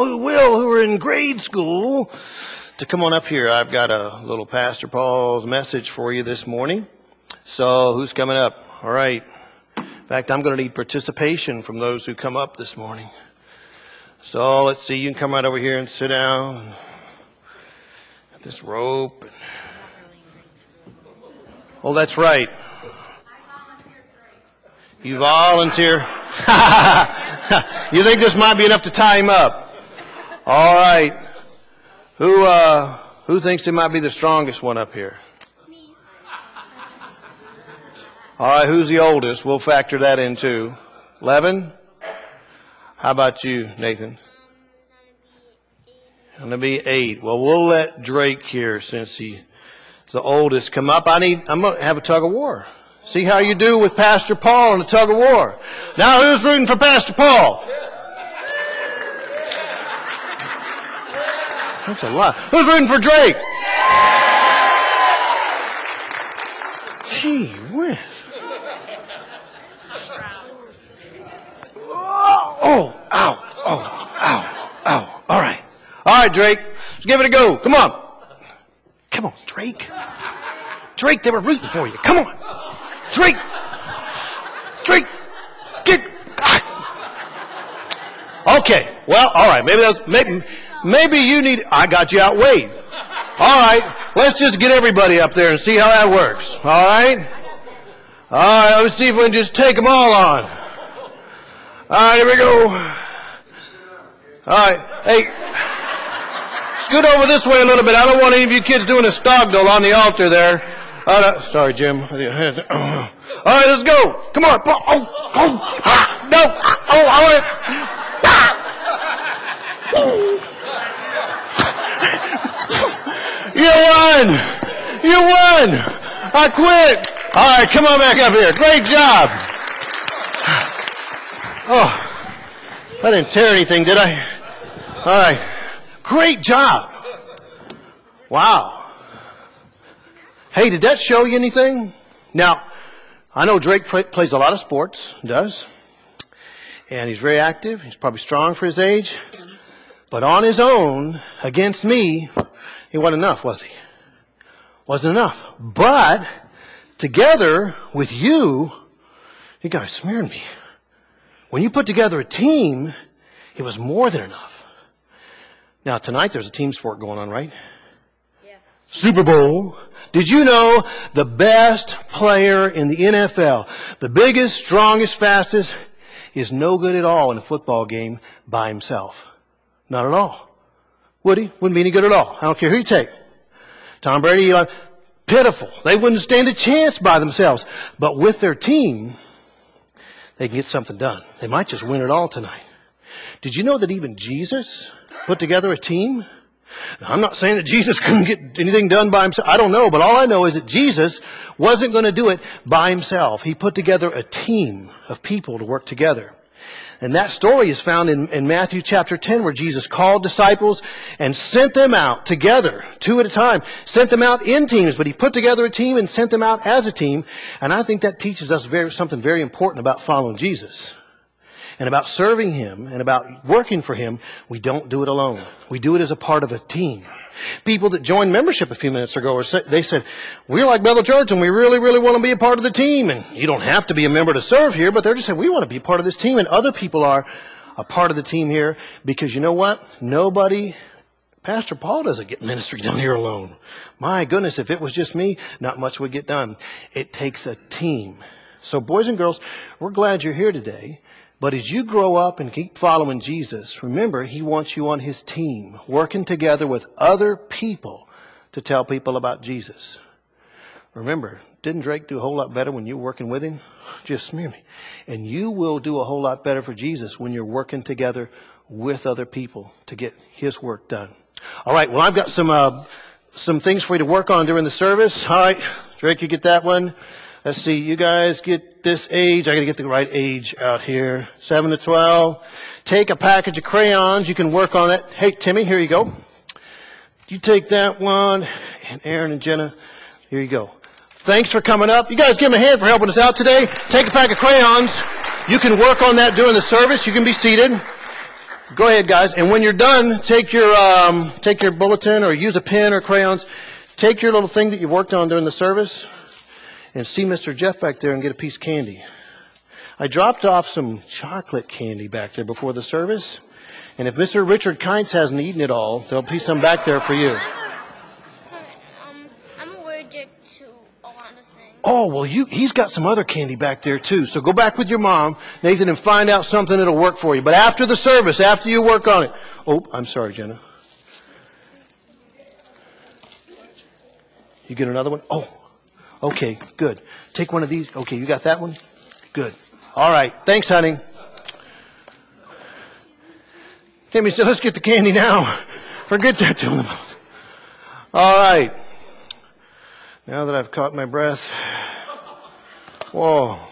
who are in grade school to come on up here. I've got a little Pastor Paul's message for you this morning. So who's coming up? All right. In fact, I'm going to need participation from those who come up this morning. So let's see. You can come right over here and sit down. Got this rope. Oh, that's right. You volunteer. You think this might be enough to tie him up? All right. Who thinks he might be the strongest one up here? Me. All right. Who's the oldest? We'll factor that in too. 11? How about you, Nathan? I'm going to be 8. Well, we'll let Drake here, since he's the oldest, come up. I'm going to have a tug of war. See how you do with Pastor Paul in a tug of war. Now, who's rooting for Pastor Paul? That's a lot. Who's rooting for Drake? Gee whiz. Oh, ow. All right, Drake. Let's give it a go. Come on, Drake. Drake, they were rooting for you. Come on. Drake, get. Okay, well, all right. Maybe you need. I got you outweighed. All right, let's just get everybody up there and see how that works. All right, let's see if we can just take them all on. All right, here we go. All right, hey, scoot over this way a little bit. I don't want any of you kids doing a stogdle on the altar there. Sorry, Jim. All right, let's go. Come on. No. I want it. You won. I quit. All right, come on back up here. Great job. Oh, I didn't tear anything, did I? All right. Great job. Wow. Hey, did that show you anything? Now, I know Drake plays a lot of sports, does. And he's very active. He's probably strong for his age. But on his own, against me, he wasn't enough, was he? Wasn't enough. But together with you guys smeared me. When you put together a team, it was more than enough. Now, tonight there's a team sport going on, right? Yeah. Super Bowl. Did you know the best player in the NFL, the biggest, strongest, fastest, is no good at all in a football game by himself? Not at all. Would he? Wouldn't be any good at all. I don't care who you take. Tom Brady, pitiful. They wouldn't stand a chance by themselves. But with their team, they can get something done. They might just win it all tonight. Did you know that even Jesus put together a team? Now, I'm not saying that Jesus couldn't get anything done by himself. I don't know, but all I know is that Jesus wasn't going to do it by himself. He put together a team of people to work together. And that story is found in Matthew chapter 10, where Jesus called disciples and sent them out together, 2 at a time, sent them out in teams, but he put together a team and sent them out as a team. And I think that teaches us something very important about following Jesus. And about serving him and about working for him. We don't do it alone. We do it as a part of a team. People that joined membership a few minutes ago, they said, we're like Bethel Church and we really, really want to be a part of the team. And you don't have to be a member to serve here, but they're just saying, we want to be part of this team. And other people are a part of the team here because you know what? Pastor Paul doesn't get ministry done here alone. My goodness, if it was just me, not much would get done. It takes a team. So boys and girls, we're glad you're here today. But as you grow up and keep following Jesus, remember, he wants you on his team, working together with other people to tell people about Jesus. Remember, didn't Drake do a whole lot better when you were working with him? Just smear me. And you will do a whole lot better for Jesus when you're working together with other people to get his work done. All right, well, I've got some things for you to work on during the service. All right, Drake, you get that one. Let's see, you guys get this age. I got to get the right age out here. 7 to 12. Take a package of crayons. You can work on that. Hey, Timmy, here you go. You take that one. And Aaron and Jenna, here you go. Thanks for coming up. You guys give them a hand for helping us out today. Take a pack of crayons. You can work on that during the service. You can be seated. Go ahead, guys. And when you're done, take your bulletin or use a pen or crayons. Take your little thing that you worked on during the service and see Mr. Jeff back there and get a piece of candy. I dropped off some chocolate candy back there before the service. And if Mr. Richard Kynes hasn't eaten it all, there'll be some back there for you. I'm allergic to a lot of things. Oh, well, he's got some other candy back there, too. So go back with your mom, Nathan, and find out something that'll work for you. But after the service, after you work on it. Oh, I'm sorry, Jenna. You get another one? Oh, okay, good. Take one of these. Okay, you got that one? Good. All right. Thanks, honey. Timmy said, let's get the candy now. Forget that to him. All right. Now that I've caught my breath. Whoa.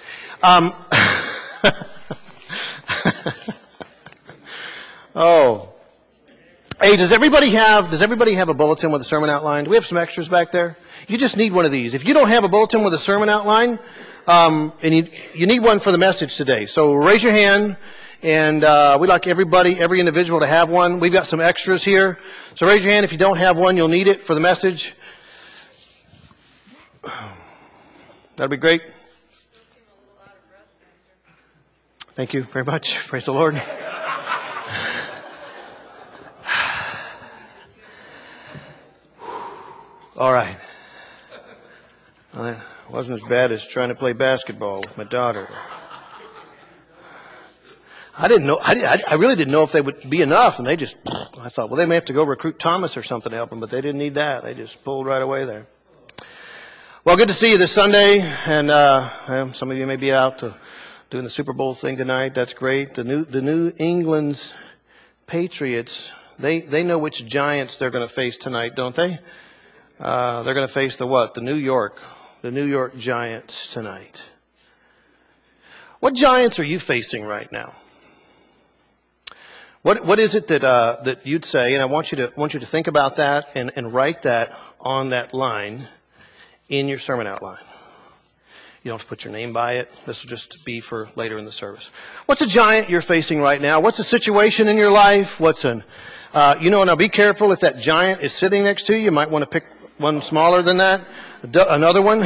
Oh. Hey, does everybody have a bulletin with a sermon outline? Do we have some extras back there? You just need one of these. If you don't have a bulletin with a sermon outline, and you need one for the message today. So raise your hand. And we'd like every individual to have one. We've got some extras here. So raise your hand if you don't have one. You'll need it for the message. That'd be great. Thank you very much. Praise the Lord. All right. Well, that wasn't as bad as trying to play basketball with my daughter. I didn't know. I really didn't know if they would be enough, and I thought, well, they may have to go recruit Thomas or something to help them, but they didn't need that. They just pulled right away there. Well, good to see you this Sunday, and some of you may be out doing the Super Bowl thing tonight. That's great. The New England's Patriots, they know which Giants they're going to face tonight, don't they? They're going to face the what? The New York Giants tonight. What Giants are you facing right now? What is it that you'd say? And I want you to think about that and write that on that line in your sermon outline. You don't have to put your name by it. This will just be for later in the service. What's a giant you're facing right now? What's a situation in your life? Now be careful if that giant is sitting next to you. You might want to pick one smaller than that. Another one.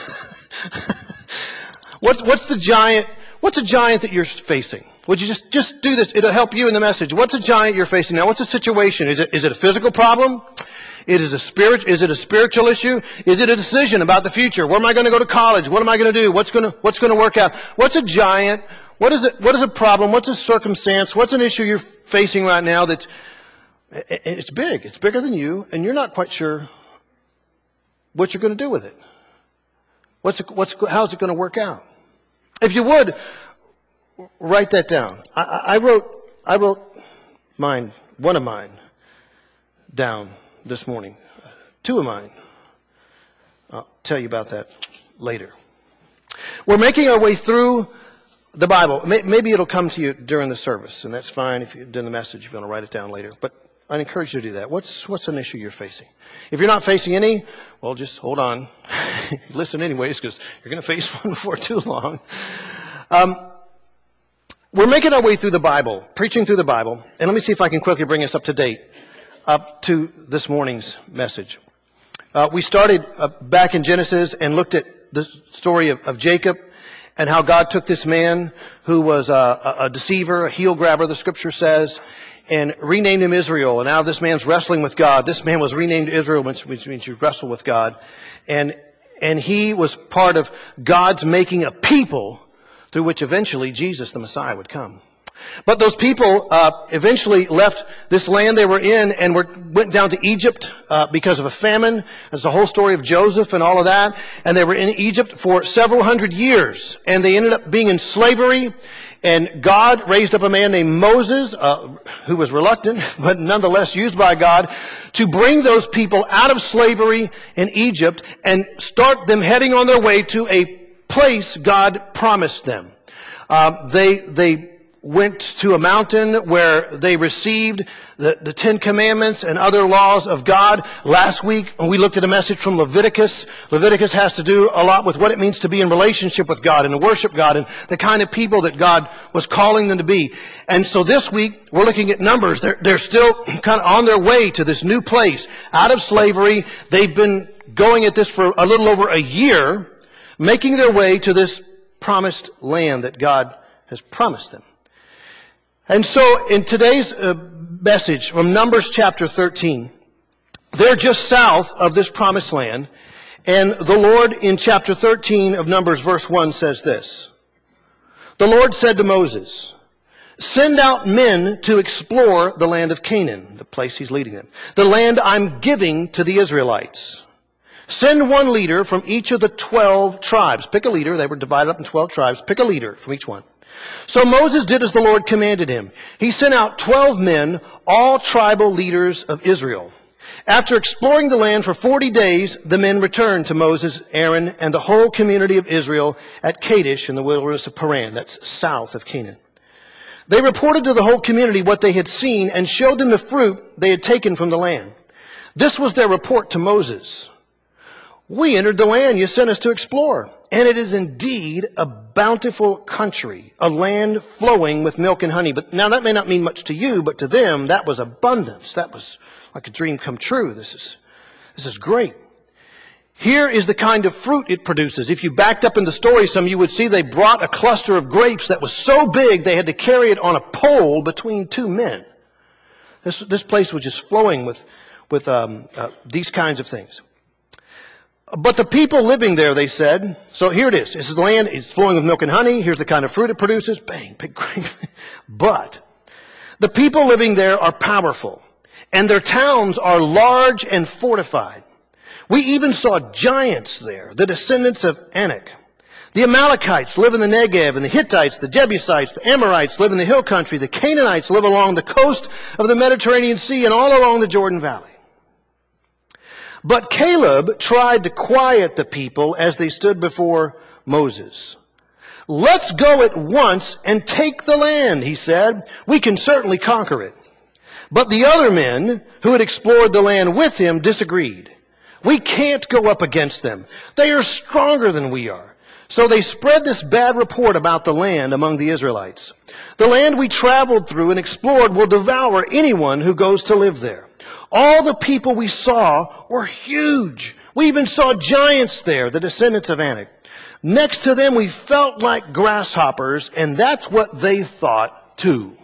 What's a giant that you're facing? Would you just do this? It'll help you in the message. What's a giant you're facing now? What's the situation? Is it a physical problem? Is it a spiritual issue? Is it a decision about the future? Where am I going to go to college? What am I going to do? What's going to work out? What's a giant? What is a problem? What's a circumstance? What's an issue you're facing right now it's big. It's bigger than you, and you're not quite sure what you're going to do with it. How's it going to work out? If you would, write that down. I wrote one of mine down this morning. Two of mine. I'll tell you about that later. We're making our way through the Bible. Maybe it'll come to you during the service, and that's fine if you're doing the message. If you want to write it down later. But I'd encourage you to do that. What's an issue you're facing? If you're not facing any, well, just hold on. Listen anyways, because you're going to face one before too long. We're making our way through the Bible, preaching through the Bible. And let me see if I can quickly bring us up to date, up to this morning's message. We started back in Genesis and looked at the story of Jacob and how God took this man who was a deceiver, a heel grabber, the scripture says, and renamed him Israel. And now this man's wrestling with God. This man was renamed Israel, which means you wrestle with God. And he was part of God's making a people through which eventually Jesus, the Messiah, would come. But those people eventually left this land they were in and went down to Egypt because of a famine. That's the whole story of Joseph and all of that. And they were in Egypt for several hundred years. And they ended up being in slavery. And God raised up a man named Moses, who was reluctant, but nonetheless used by God, to bring those people out of slavery in Egypt and start them heading on their way to a place God promised them. They went to a mountain where they received the Ten Commandments and other laws of God. Last week, we looked at a message from Leviticus. Leviticus has to do a lot with what it means to be in relationship with God and to worship God and the kind of people that God was calling them to be. And so this week, we're looking at Numbers. They're still kind of on their way to this new place, out of slavery. They've been going at this for a little over a year, making their way to this promised land that God has promised them. And so in today's message from Numbers chapter 13, they're just south of this promised land. And the Lord in chapter 13 of Numbers verse 1 says this. The Lord said to Moses, send out men to explore the land of Canaan, the place he's leading them, the land I'm giving to the Israelites. Send one leader from each of the 12 tribes. Pick a leader. They were divided up in 12 tribes. Pick a leader from each one. So Moses did as the Lord commanded him. He sent out 12 men, all tribal leaders of Israel. After exploring the land for 40 days, the men returned to Moses, Aaron, and the whole community of Israel at Kadesh in the wilderness of Paran. That's south of Canaan. They reported to the whole community what they had seen and showed them the fruit they had taken from the land. This was their report to Moses. We entered the land you sent us to explore, and it is indeed a bountiful country, a land flowing with milk and honey. But now that may not mean much to you, but to them that was abundance. That was like a dream come true. This is great. Here is the kind of fruit it produces. If you backed up in the story some, you would see they brought a cluster of grapes that was so big they had to carry it on a pole between two men. This place was just flowing with these kinds of things. But the people living there, they said, so here it is. This is the land. It's flowing with milk and honey. Here's the kind of fruit it produces. Bang, big grape. But the people living there are powerful, and their towns are large and fortified. We even saw giants there, the descendants of Anak. The Amalekites live in the Negev, and the Hittites, the Jebusites, the Amorites live in the hill country. The Canaanites live along the coast of the Mediterranean Sea and all along the Jordan Valley. But Caleb tried to quiet the people as they stood before Moses. Let's go at once and take the land, he said. We can certainly conquer it. But the other men who had explored the land with him disagreed. We can't go up against them. They are stronger than we are. So they spread this bad report about the land among the Israelites. The land we traveled through and explored will devour anyone who goes to live there. All the people we saw were huge. We even saw giants there, the descendants of Anak. Next to them, we felt like grasshoppers, and that's what they thought too.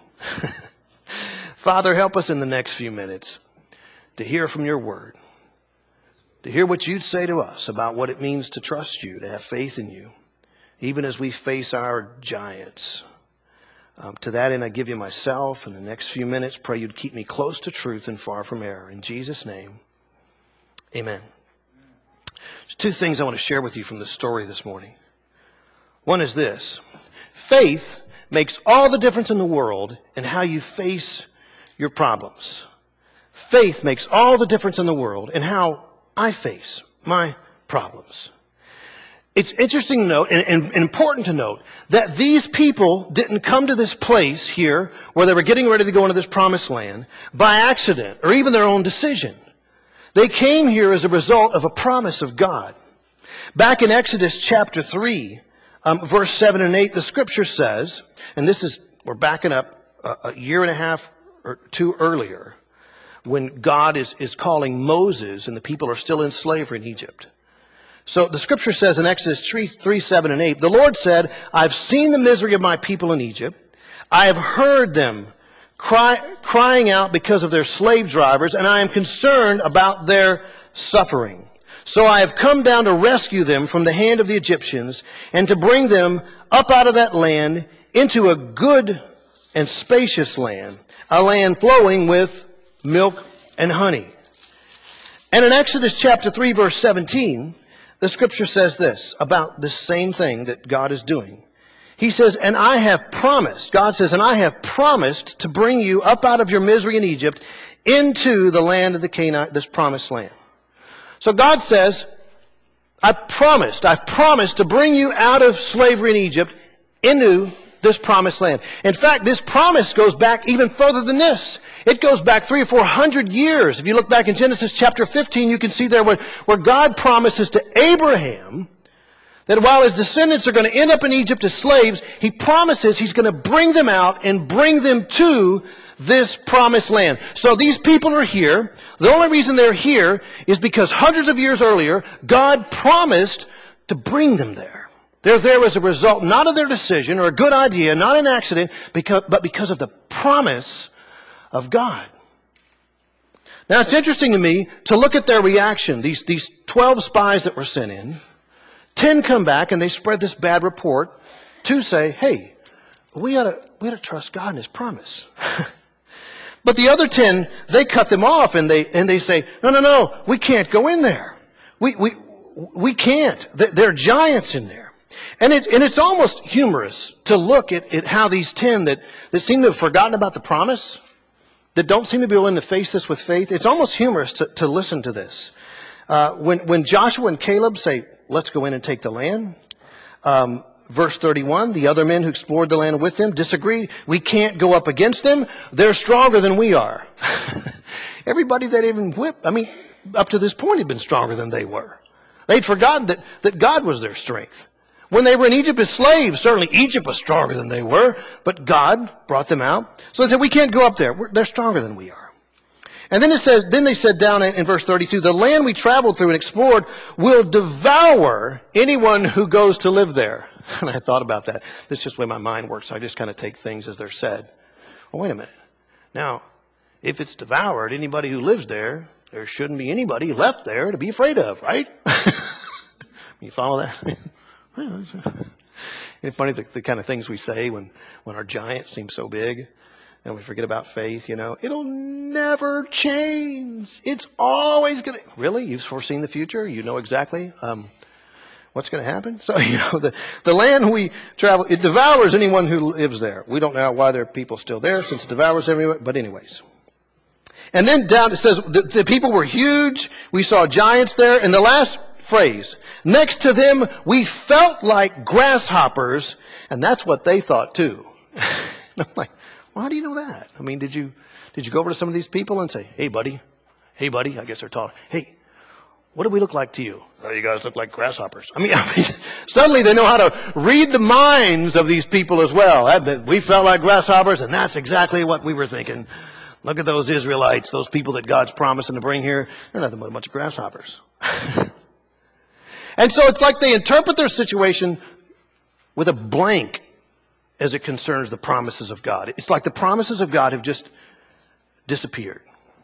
Father, help us in the next few minutes to hear from your word, to hear what you'd say to us about what it means to trust you, to have faith in you, even as we face our giants. To that end, I give you myself. In the next few minutes, pray you'd keep me close to truth and far from error. In Jesus' name, amen. There's two things I want to share with you from this story this morning. One is this. Faith makes all the difference in the world in how you face your problems. Faith makes all the difference in the world in how I face my problems. It's interesting to note and important to note that these people didn't come to this place here where they were getting ready to go into this promised land by accident or even their own decision. They came here as a result of a promise of God. Back in Exodus chapter 3, verse 7 and 8, the scripture says, and we're backing up a year and a half or two earlier, when God is calling Moses and the people are still in slavery in Egypt. So the scripture says in Exodus 3, 7, and 8, the Lord said, I've seen the misery of my people in Egypt. I have heard them crying out because of their slave drivers, and I am concerned about their suffering. So I have come down to rescue them from the hand of the Egyptians and to bring them up out of that land into a good and spacious land, a land flowing with milk and honey. And in Exodus chapter 3, verse 17, the scripture says this about this same thing that God is doing. He says, and I have promised, God says, and I have promised to bring you up out of your misery in Egypt into the land of the Canaanite, this promised land. So God says, I've promised to bring you out of slavery in Egypt into this promised land. In fact, this promise goes back even further than this. It goes back 300 or 400 years. If you look back in Genesis chapter 15, you can see there where God promises to Abraham that while his descendants are going to end up in Egypt as slaves, he promises he's going to bring them out and bring them to this promised land. So these people are here. The only reason they're here is because hundreds of years earlier, God promised to bring them there. They're there as a result, not of their decision or a good idea, not an accident, but because of the promise of God. Now it's interesting to me to look at their reaction. These 12 spies that were sent in, 10 come back and they spread this bad report to say, hey, we ought to trust God and His promise. But the other 10, they cut them off and they say, no, we can't go in there. We can't. There are giants in there. And it's almost humorous to look at how these 10 that seem to have forgotten about the promise, that don't seem to be willing to face this with faith, it's almost humorous to listen to this. When Joshua and Caleb say, let's go in and take the land, verse 31, the other men who explored the land with them disagreed. We can't go up against them. They're stronger than we are. Everybody that even whipped, up to this point had been stronger than they were. They'd forgotten that God was their strength. When they were in Egypt as slaves, certainly Egypt was stronger than they were, but God brought them out. So they said, we can't go up there. They're stronger than we are. And then they said down in verse 32, the land we traveled through and explored will devour anyone who goes to live there. And I thought about that. That's just the way my mind works. I just kind of take things as they're said. Well, wait a minute. Now, if it's devoured, anybody who lives there shouldn't be anybody left there to be afraid of, right? You follow that? It's funny the kind of things we say when our giants seem so big and we forget about faith, It'll never change. It's always going to... Really? You've foreseen the future? You know exactly what's going to happen? So, the land we travel, it devours anyone who lives there. We don't know why there are people still there since it devours everyone, but anyways. And then down it says the people were huge. We saw giants there. And the last phrase, next to them, we felt like grasshoppers. And that's what they thought too. I'm like, well, how do you know that? Did you go over to some of these people and say, hey, buddy, I guess they're tall. Hey, what do we look like to you? Oh, you guys look like grasshoppers. Suddenly they know how to read the minds of these people as well. We felt like grasshoppers, and that's exactly what we were thinking. Look at those Israelites, those people that God's promising to bring here. They're nothing but a bunch of grasshoppers. And so it's like they interpret their situation with a blank as it concerns the promises of God. It's like the promises of God have just disappeared.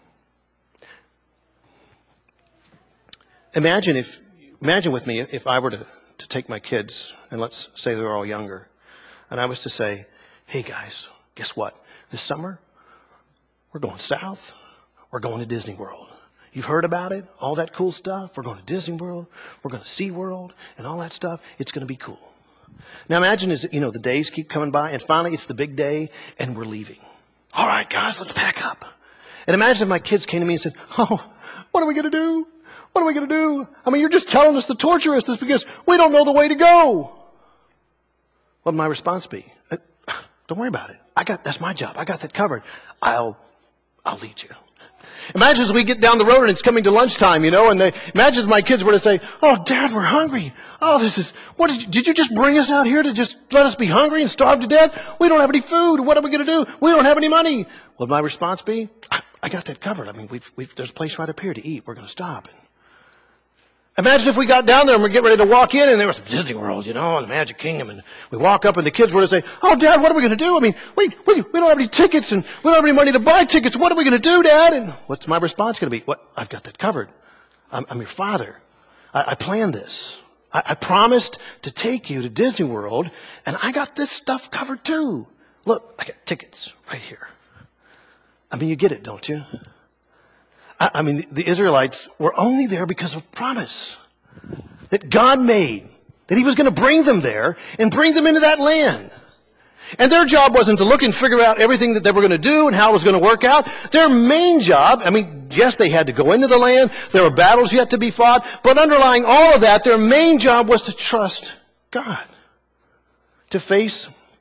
Imagine with me if I were to take my kids, and let's say they're all younger, and I was to say, hey guys, guess what? This summer, we're going south. We're going to Disney World. You've heard about it, all that cool stuff. We're going to Disney World. We're going to SeaWorld and all that stuff. It's going to be cool. Now imagine the days keep coming by and finally it's the big day and we're leaving. All right, guys, let's pack up. And imagine if my kids came to me and said, oh, what are we going to do? What are we going to do? You're just telling us to torture us just because we don't know the way to go. What would my response be? Don't worry about it. That's my job. I got that covered. I'll lead you. Imagine as we get down the road and it's coming to lunchtime, and imagine if my kids were to say, oh, Dad, we're hungry. Oh, did you just bring us out here to just let us be hungry and starve to death? We don't have any food. What are we going to do? We don't have any money. What would my response be? I got that covered. There's a place right up here to eat. We're going to stop. Imagine if we got down there and we're getting ready to walk in and there was Disney World, and the Magic Kingdom, and we walk up and the kids were to say, oh, Dad, what are we going to do? We don't have any tickets and we don't have any money to buy tickets. What are we going to do, Dad? And what's my response going to be? What? I've got that covered. I'm your father. I planned this. I promised to take you to Disney World and I got this stuff covered too. Look, I got tickets right here. You get it, don't you? The Israelites were only there because of promise that God made, that He was going to bring them there and bring them into that land. And their job wasn't to look and figure out everything that they were going to do and how it was going to work out. Their main job, yes, they had to go into the land. There were battles yet to be fought. But underlying all of that, their main job was to trust God, to face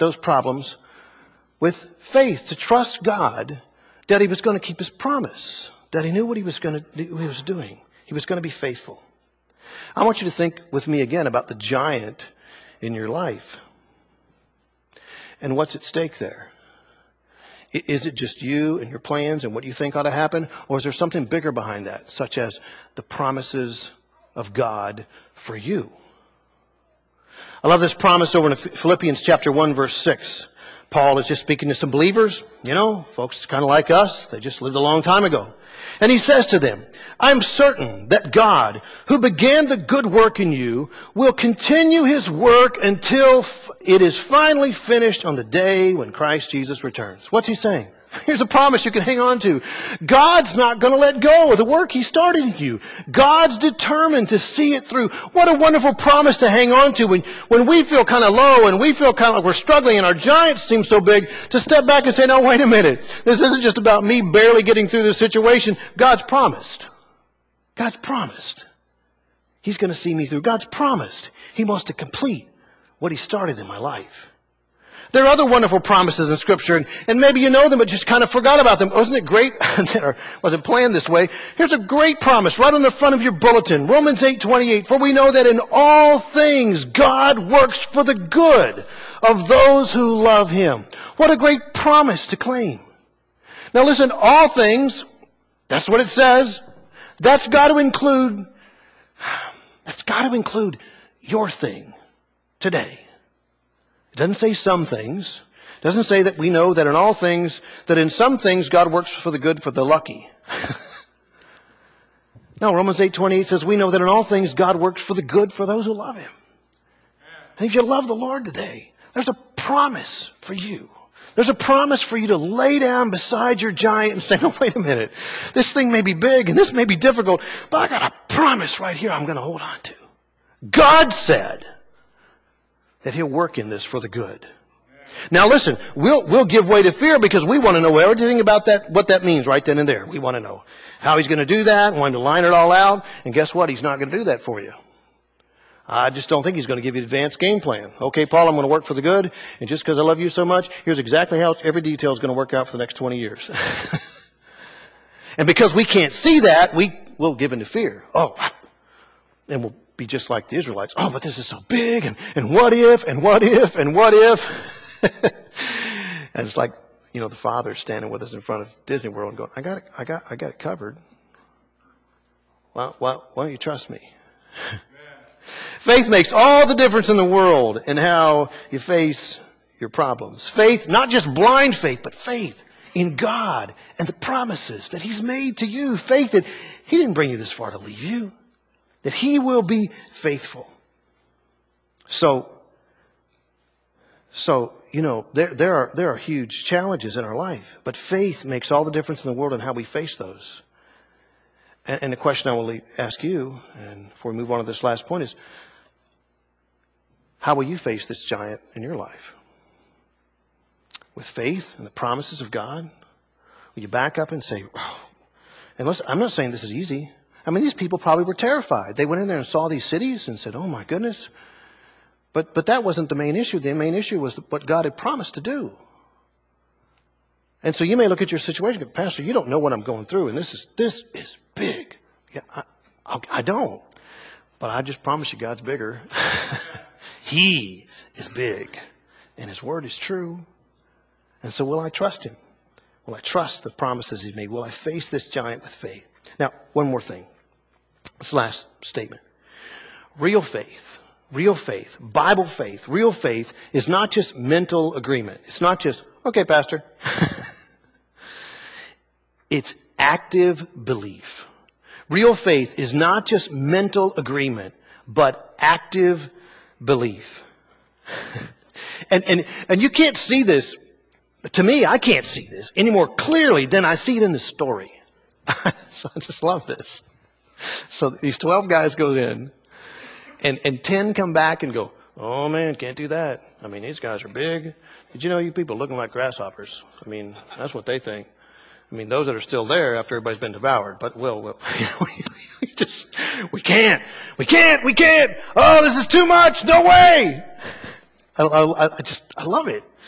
those problems with faith, to trust God that he was going to keep his promise, that he knew what he was going to do, what he was doing. He was going to be faithful. I want you to think with me again about the giant in your life and what's at stake there. Is it just you and your plans and what you think ought to happen? Or is there something bigger behind that, such as the promises of God for you? I love this promise over in Philippians chapter 1, verse 6. Paul is just speaking to some believers, folks kind of like us. They just lived a long time ago. And he says to them, I'm certain that God, who began the good work in you, will continue his work until it is finally finished on the day when Christ Jesus returns. What's he saying? Here's a promise you can hang on to. God's not going to let go of the work he started in you. God's determined to see it through. What a wonderful promise to hang on to when we feel kind of low and we feel kind of like we're struggling and our giants seem so big, to step back and say, no, wait a minute. This isn't just about me barely getting through this situation. God's promised. God's promised. He's going to see me through. God's promised. He wants to complete what he started in my life. There are other wonderful promises in Scripture, and maybe you know them, but just kind of forgot about them. Wasn't it great? Or wasn't planned this way. Here's a great promise right on the front of your bulletin. Romans 8:28. For we know that in all things God works for the good of those who love him. What a great promise to claim. Now listen, all things, that's what it says. That's got to include your thing today. It doesn't say some things. It doesn't say that we know that in all things, that in some things God works for the good for the lucky. No, Romans 8:28 says we know that in all things God works for the good for those who love him. And if you love the Lord today, there's a promise for you. There's a promise for you to lay down beside your giant and say, no, wait a minute. This thing may be big and this may be difficult, but I got a promise right here I'm going to hold on to. God said that he'll work in this for the good. Now listen, we'll give way to fear because we want to know everything about that, what that means right then and there. We want to know how he's going to do that, want him to line it all out, and guess what? He's not going to do that for you. I just don't think he's going to give you an advanced game plan. Okay, Paul, I'm going to work for the good, and just because I love you so much, here's exactly how every detail is going to work out for the next 20 years. And because we can't see that, we'll give in to fear. And we'll be just like the Israelites. Oh, but this is so big, and what if, and what if, and what if? And it's like, the Father standing with us in front of Disney World and going, I got it covered. Why don't you trust me? Faith makes all the difference in the world in how you face your problems. Faith, not just blind faith, but faith in God and the promises that he's made to you. Faith that he didn't bring you this far to leave you. That he will be faithful. So there are huge challenges in our life, but faith makes all the difference in the world in how we face those. And the question I will ask you, and before we move on to this last point, is how will you face this giant in your life? With faith and the promises of God? Will you back up and say, and listen, I'm not saying this is easy. I mean, these people probably were terrified. They went in there and saw these cities and said, oh my goodness. But that wasn't the main issue. The main issue was what God had promised to do. And so you may look at your situation and go, Pastor, you don't know what I'm going through, and this is big. Yeah, I don't. But I just promise you God's bigger. He is big, and his word is true. And so will I trust him? Will I trust the promises he's made? Will I face this giant with faith? Now, one more thing. This last statement. Real faith, Bible faith, real faith is not just mental agreement. It's not just, okay, Pastor. It's active belief. Real faith is not just mental agreement, but active belief. And you can't see this. To me, I can't see this any more clearly than I see it in the story. So I just love this. So these 12 guys go in, and 10 come back and go, oh man, can't do that. I mean, these guys are big. Did you know you people looking like grasshoppers? I mean, that's what they think. I mean, those that are still there after everybody's been devoured. But we can't. Oh, this is too much. No way. I love it.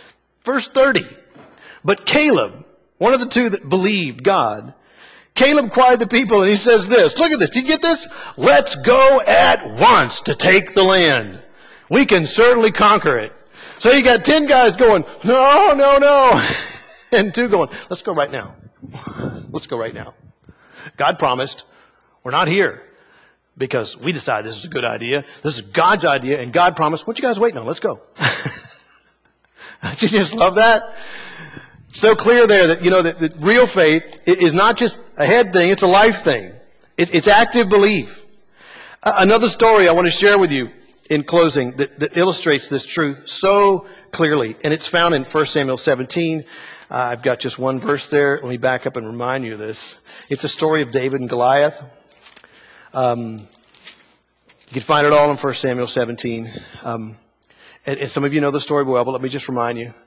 Verse 30. But Caleb, one of the two that believed God, Caleb quieted the people and he says this. Look at this. Do you get this? Let's go at once to take the land. We can certainly conquer it. So you got 10 guys going, no, no, no. And 2 going, let's go right now. Let's go right now. God promised, we're not here because we decided this is a good idea. This is God's idea, and God promised, what you guys waiting on? Let's go. Don't you just love that? So clear there that, that real faith is not just a head thing, it's a life thing. It's active belief. Another story I want to share with you in closing that illustrates this truth so clearly, and it's found in 1 Samuel 17. I've got just one verse there. Let me back up and remind you of this. It's a story of David and Goliath. You can find it all in 1 Samuel 17. And some of you know the story well, but let me just remind you.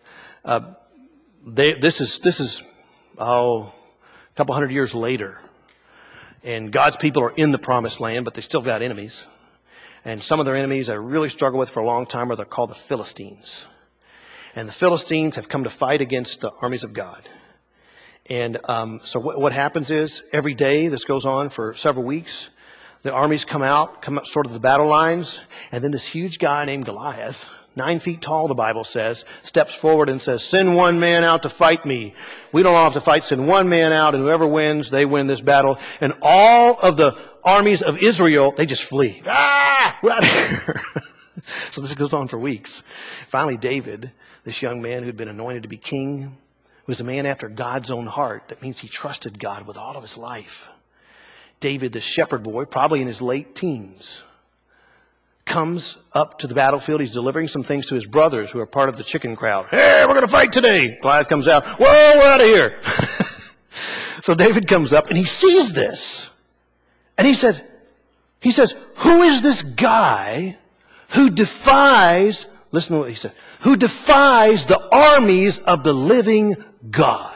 This is a couple hundred years later. And God's people are in the promised land, but they still got enemies. And some of their enemies I really struggle with for a long time they're called the Philistines. And the Philistines have come to fight against the armies of God. And so what happens is every day, this goes on for several weeks, the armies come out sort of the battle lines, and then this huge guy named Goliath, 9 feet tall, the Bible says, steps forward and says, send one man out to fight me. We don't all have to fight. Send one man out, and whoever wins, they win this battle. And all of the armies of Israel, they just flee. Ah! We're out of here. So this goes on for weeks. Finally, David, this young man who'd been anointed to be king, was a man after God's own heart. That means he trusted God with all of his life. David, the shepherd boy, probably in his late teens, comes up to the battlefield. He's delivering some things to his brothers who are part of the chicken crowd. Hey, we're going to fight today. Goliath comes out. Whoa, we're out of here. So David comes up and he sees this. And he says, who is this guy who defies, listen to what he said, who defies the armies of the living God?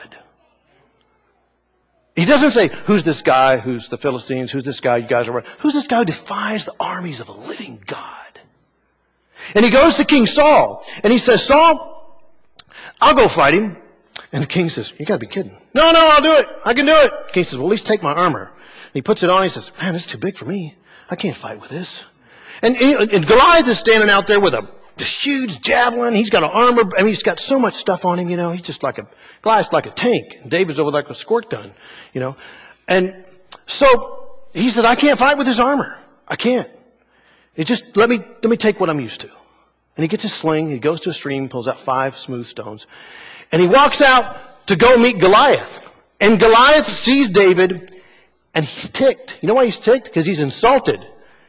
He doesn't say, who's this guy, who's the Philistines, who's this guy, you guys are, who's this guy who defies the armies of a living God? And he goes to King Saul, and he says, Saul, I'll go fight him. And the king says, you gotta be kidding. No, I'll do it. I can do it. The king says, well, at least take my armor. And he puts it on, he says, man, this is too big for me. I can't fight with this. And Goliath is standing out there with this huge javelin. He's got an armor. I mean, he's got so much stuff on him, He's just Goliath's like a tank. And David's over like a squirt gun, And so he said, I can't fight with his armor. I can't. It just, let me take what I'm used to. And he gets his sling. He goes to a stream, pulls out 5 smooth stones. And he walks out to go meet Goliath. And Goliath sees David and he's ticked. You know why he's ticked? Because he's insulted.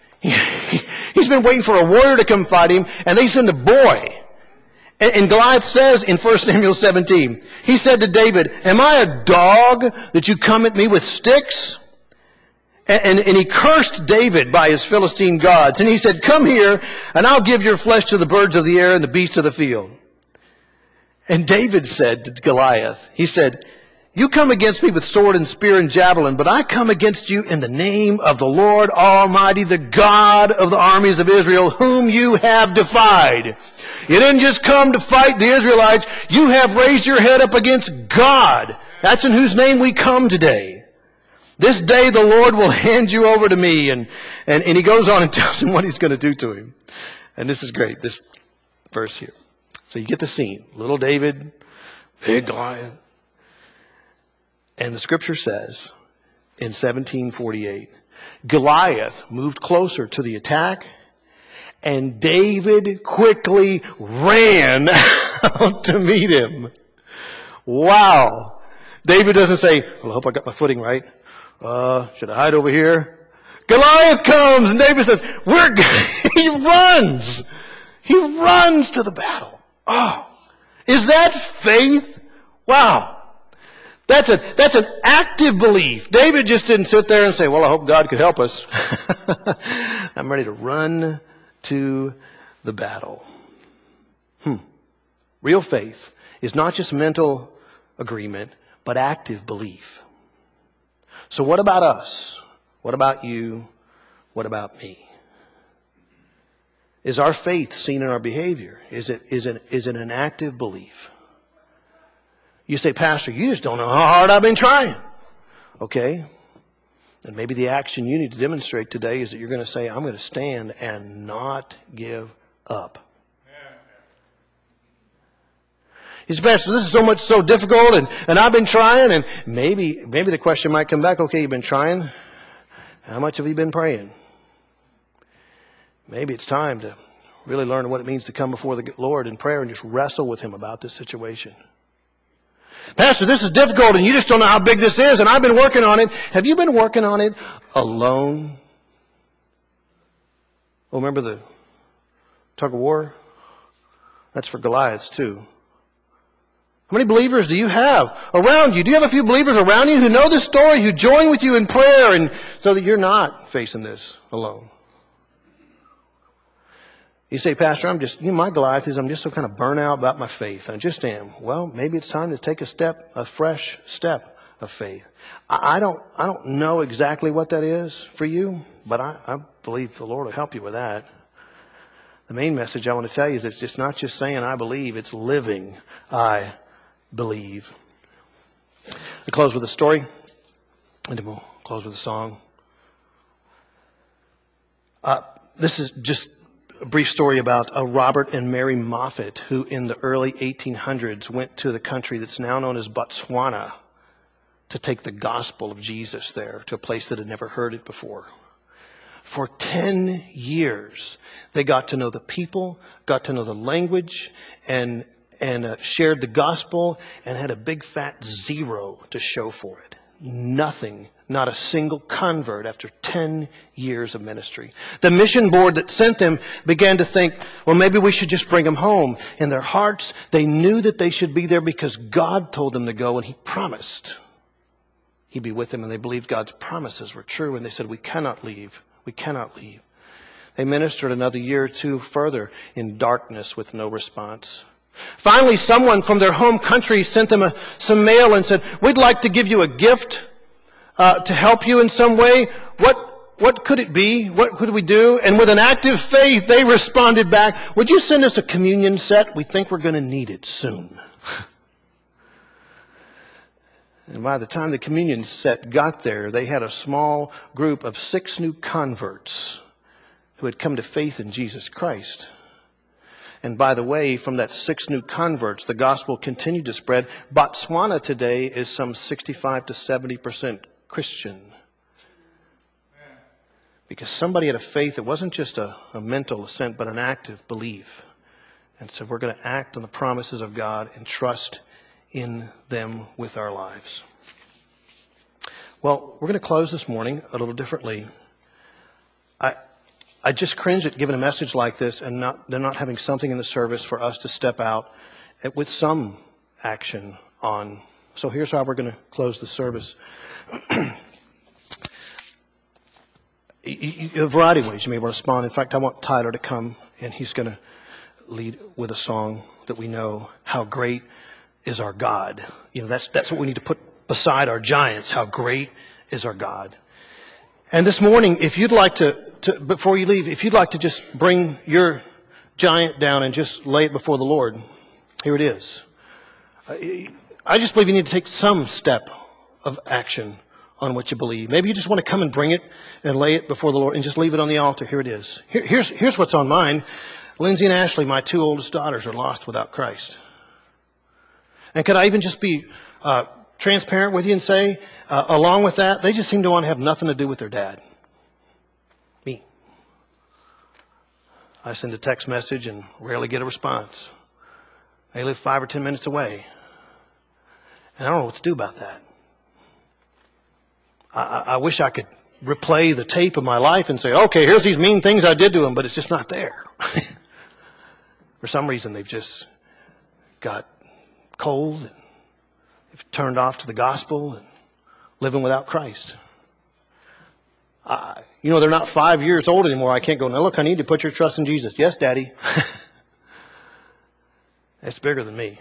He's been waiting for a warrior to come fight him, and they send a boy. And Goliath says in 1 Samuel 17, he said to David, am I a dog that you come at me with sticks? And he cursed David by his Philistine gods. And he said, come here, and I'll give your flesh to the birds of the air and the beasts of the field. And David said to Goliath, he said, you come against me with sword and spear and javelin, but I come against you in the name of the Lord Almighty, the God of the armies of Israel, whom you have defied. You didn't just come to fight the Israelites. You have raised your head up against God. That's in whose name we come today. This day the Lord will hand you over to me. And he goes on and tells him what he's going to do to him. And this is great, this verse here. So you get the scene. Little David, big Goliath. And the scripture says in 1748, Goliath moved closer to the attack, and David quickly ran out to meet him. Wow. David doesn't say, well, I hope I got my footing right. Should I hide over here? Goliath comes, and David says, he runs. He runs to the battle. Oh, is that faith? Wow. That's an active belief. David just didn't sit there and say, well, I hope God could help us. I'm ready to run to the battle. Real faith is not just mental agreement, but active belief. So what about us? What about you? What about me? Is our faith seen in our behavior? Is it an active belief? You say, Pastor, you just don't know how hard I've been trying. Okay. And maybe the action you need to demonstrate today is that you're going to say, I'm going to stand and not give up. You say, Pastor, this is so difficult, and I've been trying, and maybe the question might come back, okay, you've been trying. How much have you been praying? Maybe it's time to really learn what it means to come before the Lord in prayer and just wrestle with Him about this situation. Pastor, this is difficult, and you just don't know how big this is, and I've been working on it. Have you been working on it alone? Oh, remember the tug of war? That's for Goliaths too. How many believers do you have around you? Do you have a few believers around you who know this story, who join with you in prayer, and so that you're not facing this alone? You say, Pastor, my Goliath is I'm just so kind of burnt out about my faith. I just am. Well, maybe it's time to take a fresh step of faith. I don't know exactly what that is for you, but I believe the Lord will help you with that. The main message I want to tell you is it's just not just saying I believe, it's living I believe. We close with a story, and then we'll close with a song. This is just a brief story about Robert and Mary Moffat, who in the early 1800s went to the country that's now known as Botswana to take the gospel of Jesus there to a place that had never heard it before. For 10 years, they got to know the people, got to know the language, and shared the gospel, and had a big fat 0 to show for it. Nothing, not a single convert after 10 years of ministry. The mission board that sent them began to think, well, maybe we should just bring them home. In their hearts, they knew that they should be there because God told them to go, and He promised He'd be with them, and they believed God's promises were true, and they said, we cannot leave. We cannot leave. They ministered another year or two further in darkness with no response. Finally, someone from their home country sent them some mail and said, we'd like to give you a gift to help you in some way. What could it be? What could we do? And with an active faith, they responded back, would you send us a communion set? We think we're going to need it soon. And by the time the communion set got there, they had a small group of 6 new converts who had come to faith in Jesus Christ. And by the way, from that 6 new converts, the gospel continued to spread. Botswana today is some 65 to 70% Christian. Because somebody had a faith that wasn't just a mental assent, but an active belief. And so we're going to act on the promises of God and trust in them with our lives. Well, we're going to close this morning a little differently. I just cringe at giving a message like this and they're not having something in the service for us to step out with some action on. So here's how we're going to close the service. A variety of ways you may respond. In fact, I want Tyler to come, and he's going to lead with a song that we know, How Great is Our God. You know, that's what we need to put beside our giants. How great is our God. And this morning, if you'd like to before you leave, if you'd like to just bring your giant down and just lay it before the Lord, here it is. I just believe you need to take some step of action on what you believe. Maybe you just want to come and bring it and lay it before the Lord and just leave it on the altar. Here it is. Here's what's on mine. Lindsay and Ashley, my 2 oldest daughters, are lost without Christ. And could I even just be transparent with you and say, along with that, they just seem to want to have nothing to do with their dad. Me. I send a text message and rarely get a response. They live 5 or 10 minutes away. And I don't know what to do about that. I wish I could replay the tape of my life and say, okay, here's these mean things I did to them, but it's just not there. For some reason, they've just got cold and they've turned off to the gospel and living without Christ. They're not 5 years old anymore. I can't go, now look, I need to put your trust in Jesus. Yes, Daddy. It's bigger than me.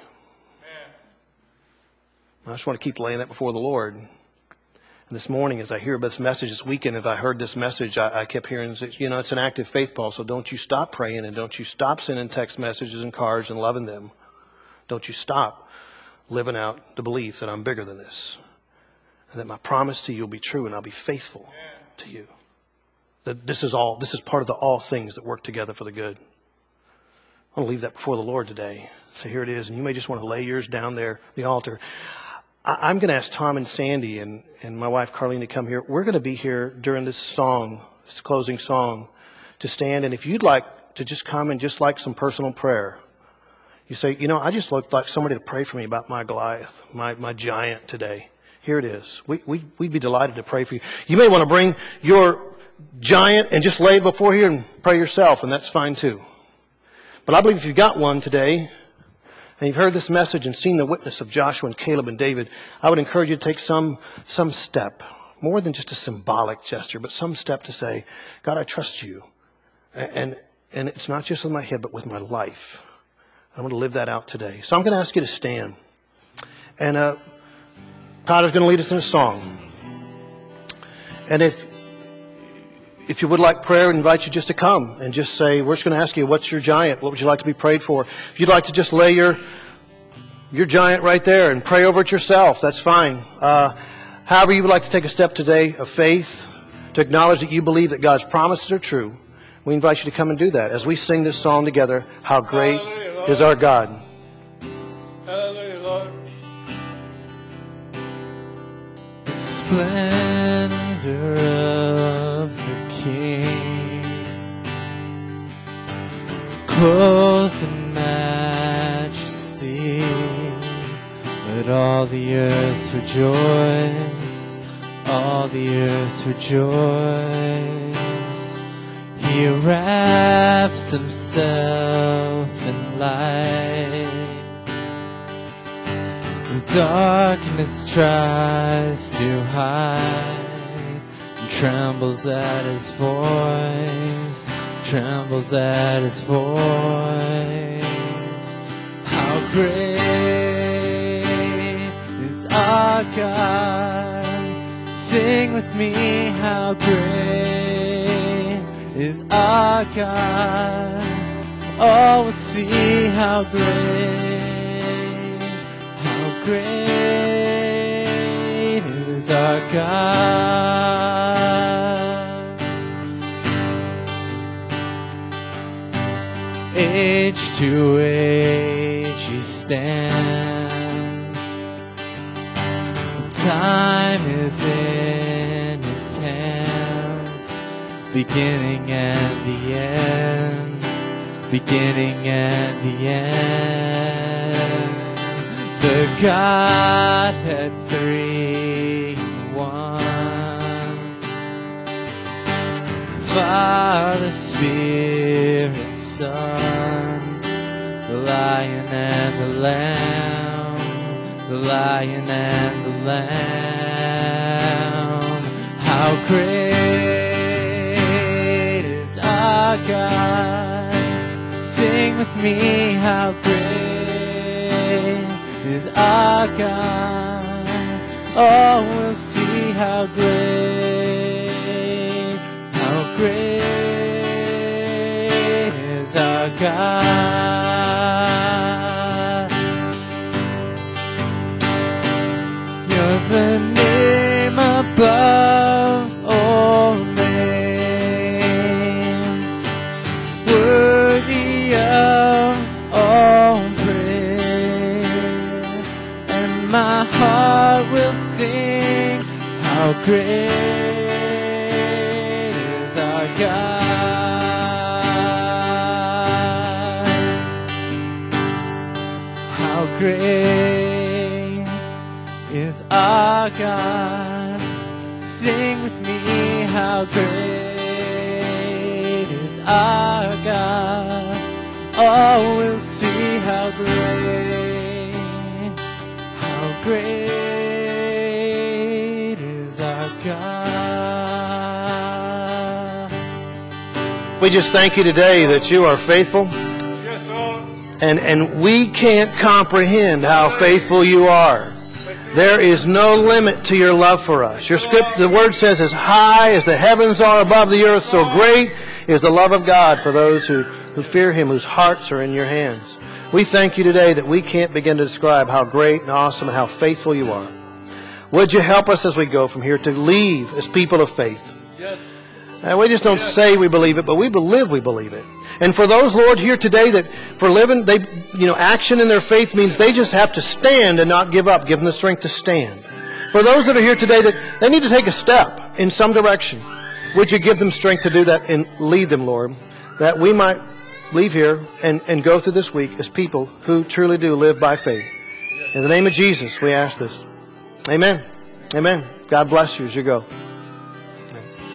I just want to keep laying that before the Lord. And this morning, as I hear this message this weekend, if I heard this message, I kept hearing, it's an active faith, Paul, so don't you stop praying and don't you stop sending text messages and cards and loving them. Don't you stop. living out the belief that I'm bigger than this, and that my promise to you will be true, and I'll be faithful to you. That this is part of the all things that work together for the good. I want to leave that before the Lord today. So here it is, and you may just want to lay yours down there, the altar. I'm going to ask Tom and Sandy and my wife Carlene to come here. We're going to be here during this song, this closing song, to stand. And if you'd like to just come and just like some personal prayer, you say, I just looked like somebody to pray for me about my Goliath, my giant today. Here it is. We'd be delighted to pray for you. You may want to bring your giant and just lay it before here and pray yourself, and that's fine too. But I believe if you've got one today, and you've heard this message and seen the witness of Joshua and Caleb and David, I would encourage you to take some step, more than just a symbolic gesture, but some step to say, God, I trust you. And it's not just with my head, but with my life. I'm going to live that out today. So I'm going to ask you to stand. And Todd is going to lead us in a song. And if you would like prayer, I invite you just to come and just say, we're just going to ask you, what's your giant? What would you like to be prayed for? If you'd like to just lay your giant right there and pray over it yourself, that's fine. However you would like to take a step today of faith to acknowledge that you believe that God's promises are true, we invite you to come and do that as we sing this song together, How Great is Our God. Hallelujah, Lord. The splendor of the King, clothed in majesty, let all the earth rejoice, all the earth rejoice. He wraps himself in light, and darkness tries to hide, and trembles at his voice, trembles at his voice. How great is our God? Sing with me, how great is our God. Oh, we'll see how great is our God. Age to age he stands, time is in his hands, beginning and the end, beginning and the end. The Godhead three in one, Father, Spirit, Son, the Lion and the Lamb, the Lion and the Lamb. How great is our God? Sing with me, how great is our God. Oh, we'll see how great is our God. You're the name above all names, worthy of all praise, and my heart will sing, how great is our God. How great is our God? Sing with me, how great is our God. Oh, we'll see how great is our God. We just thank you today that you are faithful. Yes, Lord. And we can't comprehend how faithful you are. There is no limit to your love for us. Your script, the word says, as high as the heavens are above the earth, so great is the love of God for those who fear him, whose hearts are in your hands. We thank you today that we can't begin to describe how great and awesome and how faithful you are. Would you help us as we go from here to leave as people of faith? Yes. And we just don't say we believe it, but we believe it. And for those, Lord, here today that for living, action in their faith means they just have to stand and not give up. Give them the strength to stand. For those that are here today that they need to take a step in some direction, would you give them strength to do that and lead them, Lord, that we might leave here and go through this week as people who truly do live by faith. In the name of Jesus, we ask this. Amen. Amen. God bless you as you go.